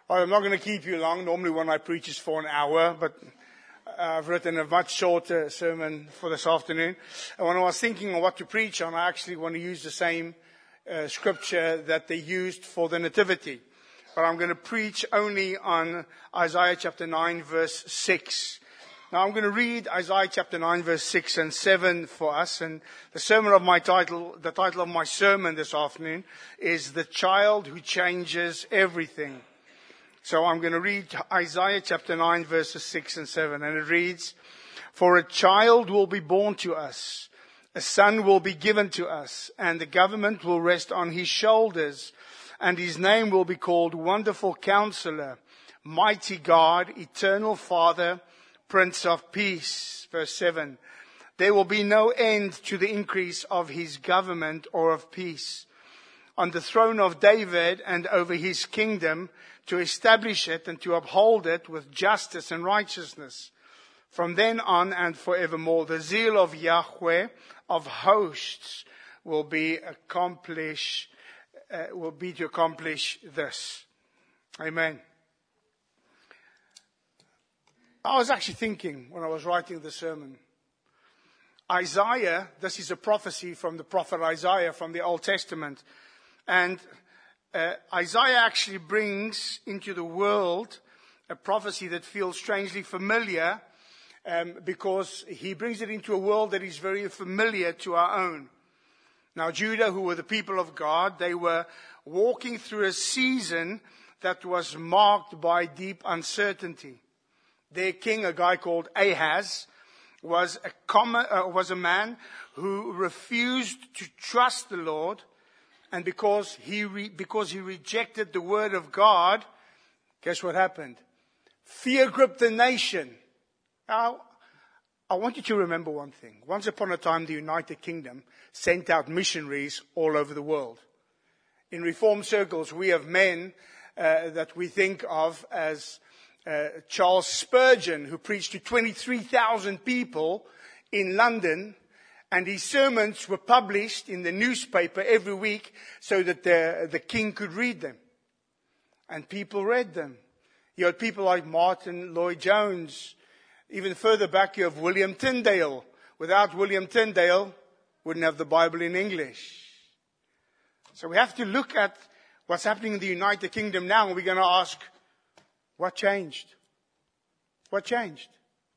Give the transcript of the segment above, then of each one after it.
Well, I'm not going to keep you long. Normally when I preach is for an hour, but I've written a much shorter sermon for this afternoon. And when I was thinking of what to preach on, I actually want to use the same scripture that they used for the Nativity. But I'm going to preach only on Isaiah chapter 9 verse 6. Now I'm going to read Isaiah chapter 9 verse 6 and 7 for us. And the title of my sermon this afternoon is The Child Who Changes Everything. So I'm going to read Isaiah chapter 9 verses 6 and 7. And it reads, "For a child will be born to us, a son will be given to us, and the government will rest on his shoulders, and his name will be called Wonderful Counselor, Mighty God, Eternal Father, Prince of Peace." Verse 7, "There will be no end to the increase of his government or of peace on the throne of David and over his kingdom, to establish it and to uphold it with justice and righteousness from then on and forevermore. The zeal of Yahweh of hosts will be to accomplish this." Amen. I was actually thinking when I was writing the sermon, Isaiah, this is a prophecy from the prophet Isaiah from the Old Testament. And Isaiah actually brings into the world a prophecy that feels strangely familiar because he brings it into a world that is very familiar to our own. Now, Judah, who were the people of God, they were walking through a season that was marked by deep uncertainty. Their king, a guy called Ahaz, was a man who refused to trust the Lord. And because he rejected the word of God, guess what happened? Fear gripped the nation. Now, I want you to remember one thing. Once upon a time, the United Kingdom sent out missionaries all over the world. In Reformed circles, we have men that we think of as Charles Spurgeon, who preached to 23,000 people in London. And his sermons were published in the newspaper every week so that the king could read them. And people read them. You had people like Martin Lloyd-Jones. Even further back, you have William Tyndale. Without William Tyndale, wouldn't have the Bible in English. So we have to look at what's happening in the United Kingdom now, and we're going to ask, what changed? What changed?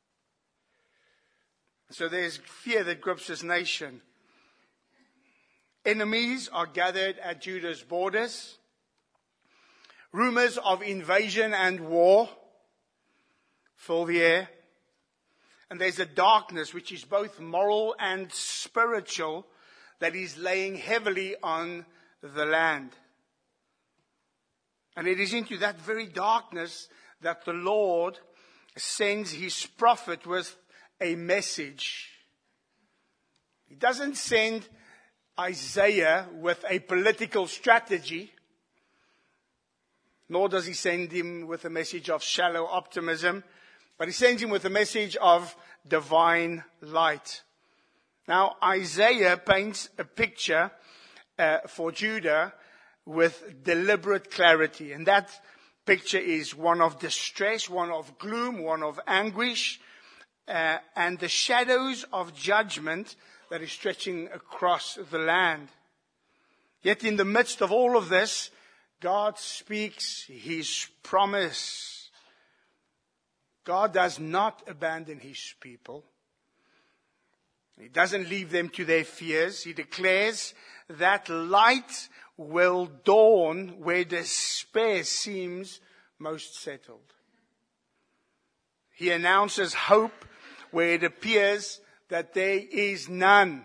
So there's fear that grips this nation. Enemies are gathered at Judah's borders. Rumors of invasion and war fill the air. And there's a darkness which is both moral and spiritual that is laying heavily on the land. And it is into that very darkness that the Lord sends his prophet with a message. He doesn't send Isaiah with a political strategy, nor does he send him with a message of shallow optimism, but he sends him with a message of divine light. Now, Isaiah paints a picture for Judah with deliberate clarity, and that picture is one of distress, one of gloom, one of anguish, and the shadows of judgment that is stretching across the land. Yet in the midst of all of this, God speaks his promise. God does not abandon his people. He doesn't leave them to their fears. He declares that light will dawn where despair seems most settled. He announces hope where it appears that there is none.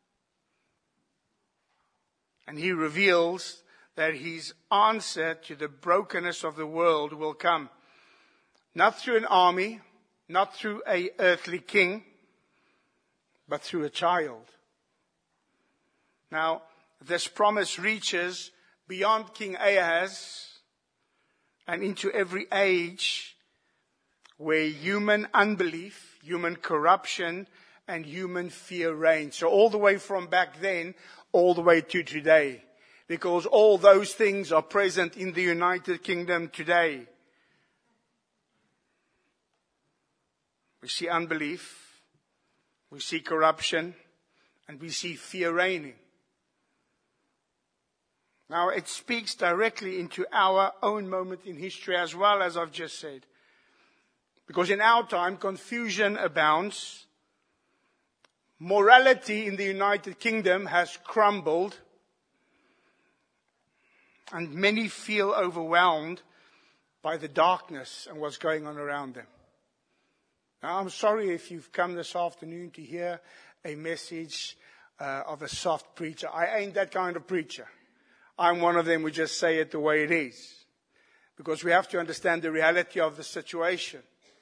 And he reveals that his answer to the brokenness of the world will come, not through an army, not through an earthly king, but through a child. Now, this promise reaches beyond King Ahaz and into every age where human unbelief, human corruption, and human fear reign. So all the way from back then, all the way to today. Because all those things are present in the United Kingdom today. We see unbelief, we see corruption, and we see fear reigning. Now, it speaks directly into our own moment in history as well, as I've just said. Because in our time, confusion abounds. Morality in the United Kingdom has crumbled. And many feel overwhelmed by the darkness and what's going on around them. Now, I'm sorry if you've come this afternoon to hear a message of a soft preacher. I ain't that kind of preacher. I'm one of them who just say it the way it is. Because we have to understand the reality of the situation.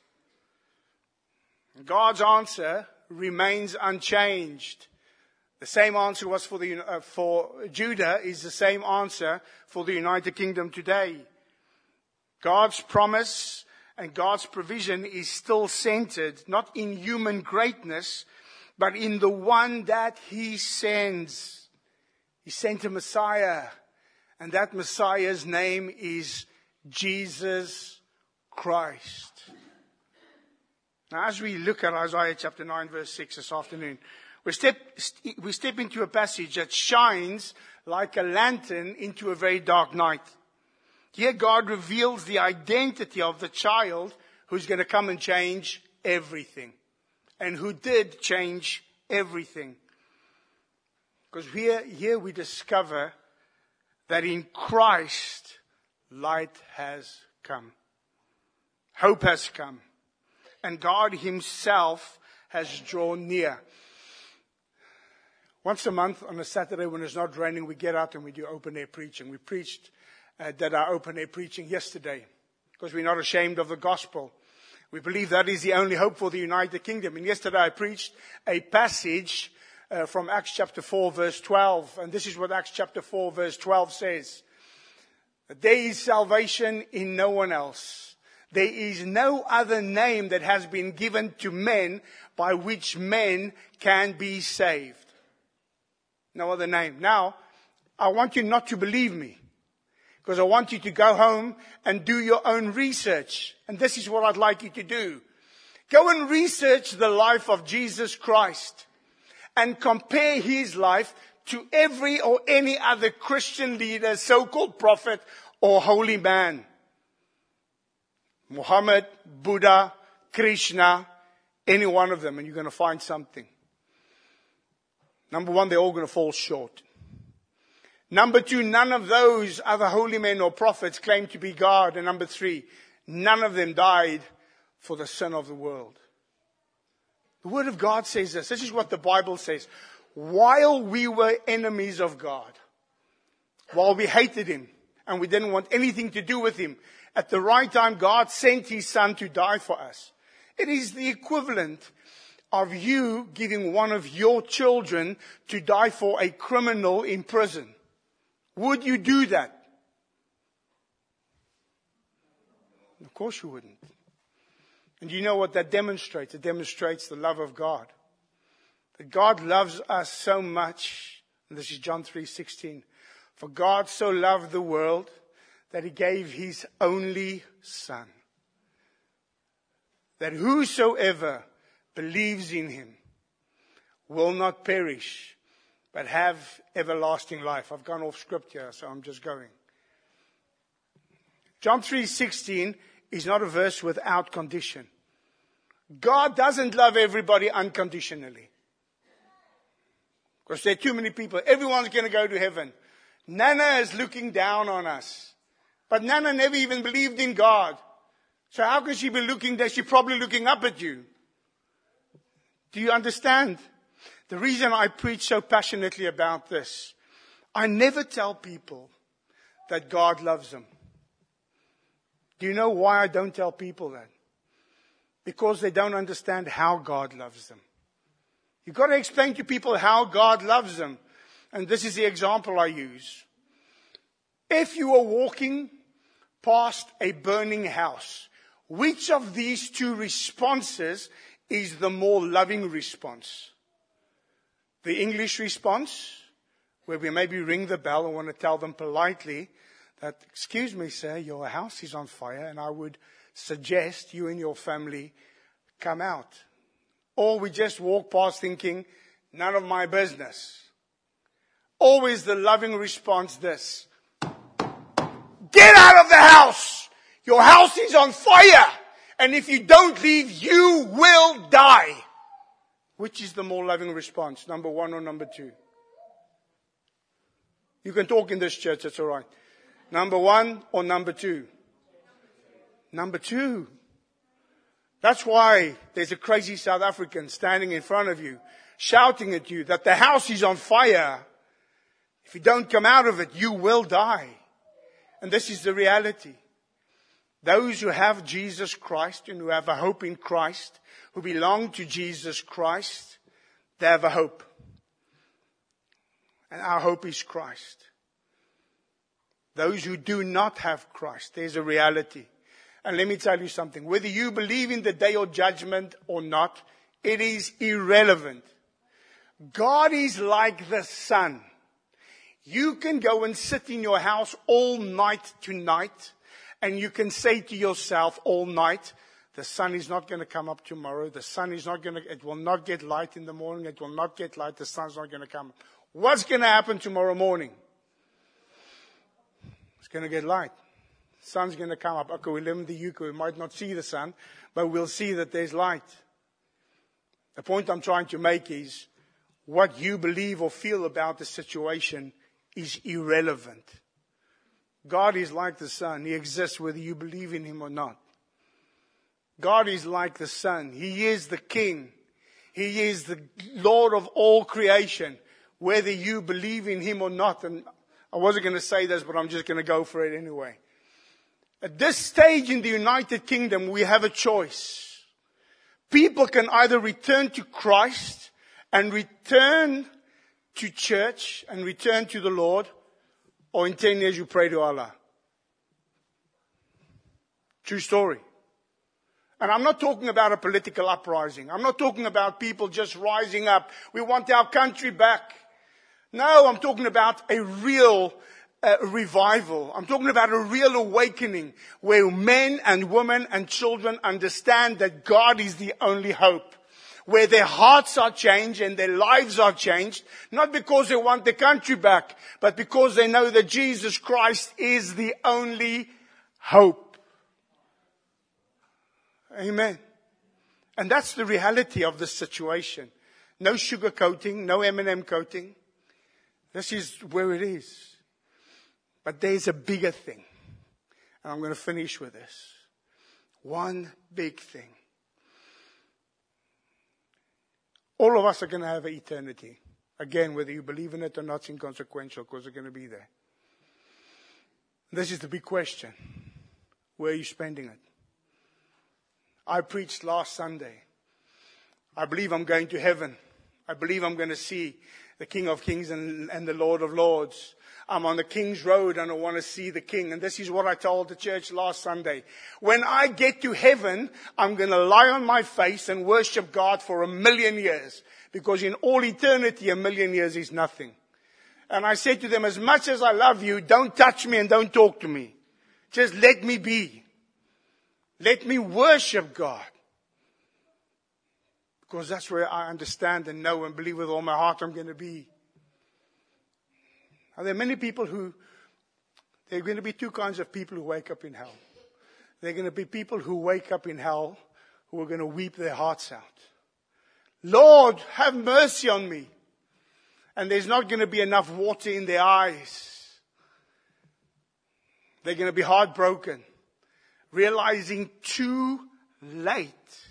God's answer remains unchanged. The same answer was for Judah is the same answer for the United Kingdom today. God's promise and God's provision is still centered, not in human greatness, but in the one that He sends. He sent a Messiah. And that Messiah's name is Jesus Christ. Now, as we look at Isaiah chapter 9, verse 6 this afternoon, we step into a passage that shines like a lantern into a very dark night. Here God reveals the identity of the child who's going to come and change everything. And who did change everything. Because here we discover that in Christ, light has come. Hope has come. And God Himself has drawn near. Once a month on a Saturday when it's not raining, we get out and we do open air preaching. We did our open air preaching yesterday because we're not ashamed of the gospel. We believe that is the only hope for the United Kingdom. And yesterday I preached a passage from Acts chapter 4 verse 12. And this is what Acts chapter 4 verse 12 says. There is salvation in no one else. There is no other name that has been given to men by which men can be saved. No other name. Now, I want you not to believe me. Because I want you to go home and do your own research. And this is what I'd like you to do. Go and research the life of Jesus Christ. And compare His life to every or any other Christian leader, so-called prophet or holy man. Muhammad, Buddha, Krishna, any one of them. And you're going to find something. Number one, they're all going to fall short. Number two, none of those other holy men or prophets claim to be God. And number three, none of them died for the sin of the world. The Word of God says this. This is what the Bible says. While we were enemies of God, while we hated Him and we didn't want anything to do with Him, at the right time God sent His Son to die for us. It is the equivalent of you giving one of your children to die for a criminal in prison. Would you do that? Of course you wouldn't. And you know what that demonstrates? It demonstrates the love of God. That God loves us so much. And this is John 3:16. For God so loved the world that He gave His only Son. That whosoever believes in Him will not perish, but have everlasting life. I've gone off script here, so I'm just going. John 3:16 is not a verse without condition. God doesn't love everybody unconditionally. Because there are too many people. Everyone's going to go to heaven. Nana is looking down on us. But Nana never even believed in God. So how can she be looking there? She's probably looking up at you. Do you understand? The reason I preach so passionately about this, I never tell people that God loves them. Do you know why I don't tell people that? Because they don't understand how God loves them. You've got to explain to people how God loves them. And this is the example I use. If you are walking past a burning house, which of these two responses is the more loving response? The English response, where we maybe ring the bell and want to tell them politely that, excuse me, sir, your house is on fire, and I would suggest you and your family come out. Or we just walk past thinking, none of my business. Always the loving response this: get out of the house! Your house is on fire! And if you don't leave, you will die. Which is the more loving response, number one or number two? You can talk in this church, it's all right. Number one or number two? Number two. That's why there's a crazy South African standing in front of you, shouting at you that the house is on fire. If you don't come out of it, you will die. And this is the reality. Those who have Jesus Christ and who have a hope in Christ, who belong to Jesus Christ, they have a hope. And our hope is Christ. Those who do not have Christ, there's a reality. And let me tell you something. Whether you believe in the day of judgment or not, it is irrelevant. God is like the sun. You can go and sit in your house all night tonight, and you can say to yourself all night, the sun is not going to come up tomorrow. The sun is not going to, it will not get light in the morning. It will not get light. The sun's not going to come. What's going to happen tomorrow morning? It's going to get light. Sun's going to come up. Okay, we live in the UK. We might not see the sun, but we'll see that there's light. The point I'm trying to make is what you believe or feel about the situation is irrelevant. God is like the sun. He exists whether you believe in him or not. God is like the sun. He is the king. He is the Lord of all creation, whether you believe in him or not. And I wasn't going to say this, but I'm just going to go for it anyway. At this stage in the United Kingdom, we have a choice. People can either return to Christ and return to church and return to the Lord, or in 10 years you pray to Allah. True story. And I'm not talking about a political uprising. I'm not talking about people just rising up. We want our country back. No, I'm talking about a real revival. I'm talking about a real awakening where men and women and children understand that God is the only hope. Where their hearts are changed and their lives are changed, not because they want the country back, but because they know that Jesus Christ is the only hope. Amen. And that's the reality of this situation. No sugarcoating, no M&M coating. This is where it is. But there's a bigger thing. And I'm going to finish with this. One big thing. All of us are going to have an eternity. Again, whether you believe in it or not, it's inconsequential because they're going to be there. This is the big question. Where are you spending it? I preached last Sunday. I believe I'm going to heaven. I believe I'm going to see the King of Kings and the Lord of Lords. I'm on the King's Road and I want to see the King. And this is what I told the church last Sunday. When I get to heaven, I'm going to lie on my face and worship God for 1,000,000 years. Because in all eternity, 1,000,000 years is nothing. And I said to them, as much as I love you, don't touch me and don't talk to me. Just let me be. Let me worship God. Because that's where I understand and know and believe with all my heart I'm going to be. Are there many people there are going to be two kinds of people who wake up in hell. There are going to be people who wake up in hell who are going to weep their hearts out. Lord, have mercy on me. And there's not going to be enough water in their eyes. They're going to be heartbroken, realizing too late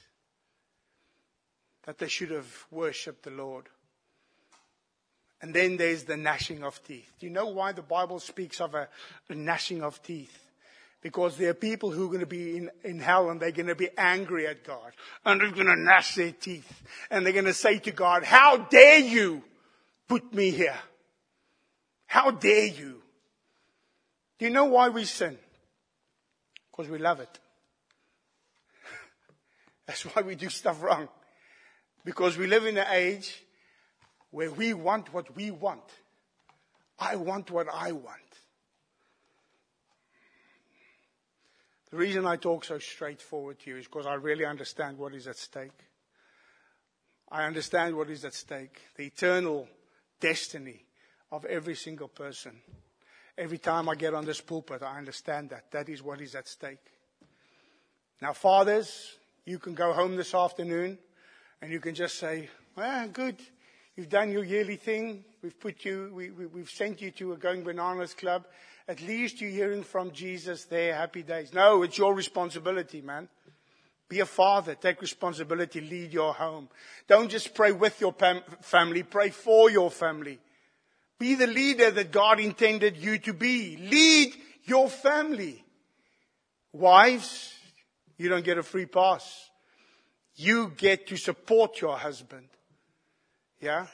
that they should have worshipped the Lord. And then there's the gnashing of teeth. Do you know why the Bible speaks of a gnashing of teeth? Because there are people who are going to be in hell and they're going to be angry at God. And they're going to gnash their teeth. And they're going to say to God, how dare you put me here? How dare you? Do you know why we sin? Because we love it. That's why we do stuff wrong. Because we live in an age where we want what we want. I want what I want. The reason I talk so straightforward to you is because I really understand what is at stake. I understand what is at stake. The eternal destiny of every single person. Every time I get on this pulpit, I understand that. That is what is at stake. Now, fathers, you can go home this afternoon and you can just say, well, good. You've done your yearly thing. We've sent you to a Going Bananas club. At least you're hearing from Jesus there. Happy days. No, it's your responsibility, man. Be a father. Take responsibility. Lead your home. Don't just pray with your family. Pray for your family. Be the leader that God intended you to be. Lead your family. Wives, you don't get a free pass. You get to support your husband. Yeah?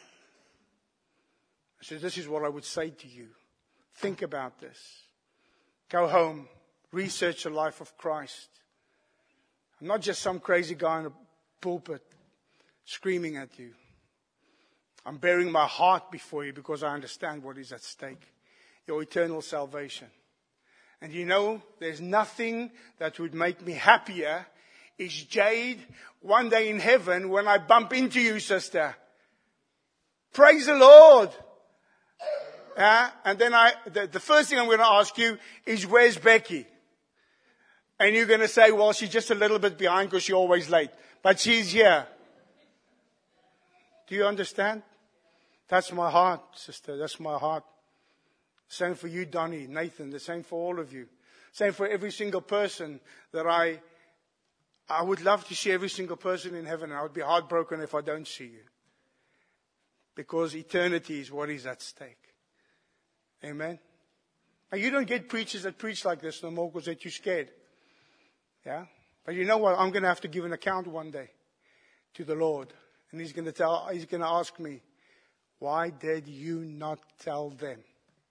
So this is what I would say to you. Think about this. Go home. Research the life of Christ. I'm not just some crazy guy in a pulpit screaming at you. I'm bearing my heart before you because I understand what is at stake. Your eternal salvation. And you know, there's nothing that would make me happier is Jade one day in heaven when I bump into you, sister. Praise the Lord. And then the first thing I'm going to ask you is, where's Becky? And you're going to say, well, she's just a little bit behind because she's always late. But she's here. Do you understand? That's my heart, sister. That's my heart. Same for you, Donnie, Nathan. The same for all of you. Same for every single person that I would love to see every single person in heaven. And I would be heartbroken if I don't see you. Because eternity is what is at stake. Amen. Now, you don't get preachers that preach like this no more because they're too scared. Yeah? But you know what? I'm going to have to give an account one day to the Lord. And He's going to ask me, why did you not tell them?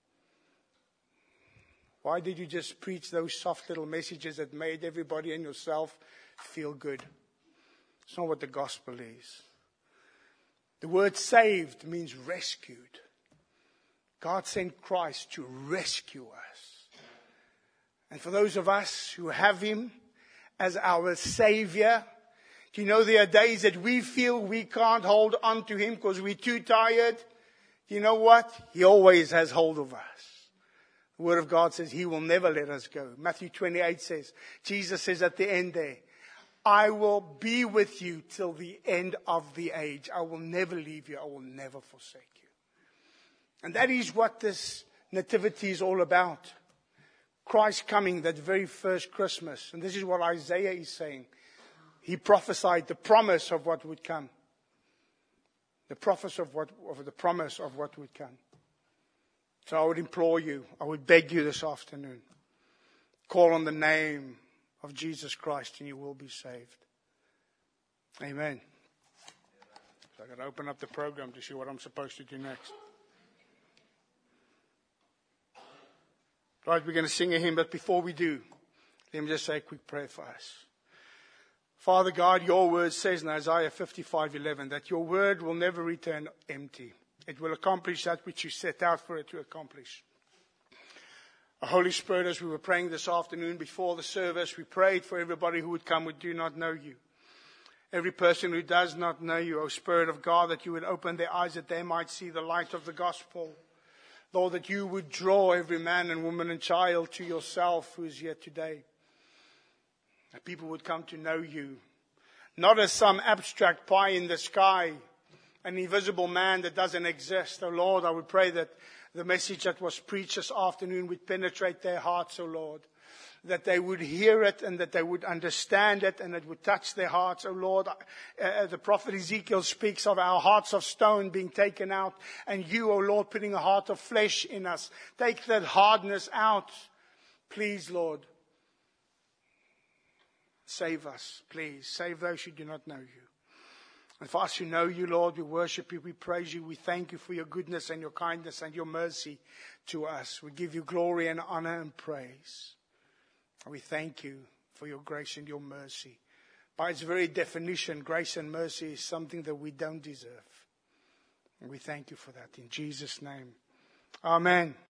Why did you just preach those soft little messages that made everybody and yourself feel good? It's not what the gospel is. The word saved means rescued. God sent Christ to rescue us. And for those of us who have Him as our Savior, do you know there are days that we feel we can't hold on to Him because we're too tired? You know what? He always has hold of us. The Word of God says He will never let us go. Matthew 28 says, Jesus says at the end there, I will be with you till the end of the age. I will never leave you. I will never forsake you. And that is what this nativity is all about. Christ coming that very first Christmas. And this is what Isaiah is saying. He prophesied the promise of what would come. The promise of what would come. So I would implore you, I would beg you this afternoon, call on the name of Jesus Christ and you will be saved. Amen. So I'm going to open up the program to see what I'm supposed to do next. Right, we're going to sing a hymn, but before we do, let me just say a quick prayer for us. Father God, your word says in Isaiah 55:11 that your word will never return empty. It will accomplish that which you set out for it to accomplish. Holy Spirit, as we were praying this afternoon before the service, we prayed for everybody who would come who do not know you. Every person who does not know you, O Spirit of God, that you would open their eyes that they might see the light of the gospel. Lord, that you would draw every man and woman and child to yourself who is here today. That people would come to know you, not as some abstract pie in the sky, an invisible man that doesn't exist. Oh Lord, I would pray that the message that was preached this afternoon would penetrate their hearts, oh Lord. That they would hear it and that they would understand it and it would touch their hearts. Oh Lord, the prophet Ezekiel speaks of our hearts of stone being taken out and you, oh Lord, putting a heart of flesh in us. Take that hardness out. Please, Lord. Save us, please. Save those who do not know you. And for us who know you, Lord, we worship you, we praise you, we thank you for your goodness and your kindness and your mercy to us. We give you glory and honor and praise. And we thank you for your grace and your mercy. By its very definition, grace and mercy is something that we don't deserve. And we thank you for that in Jesus' name. Amen.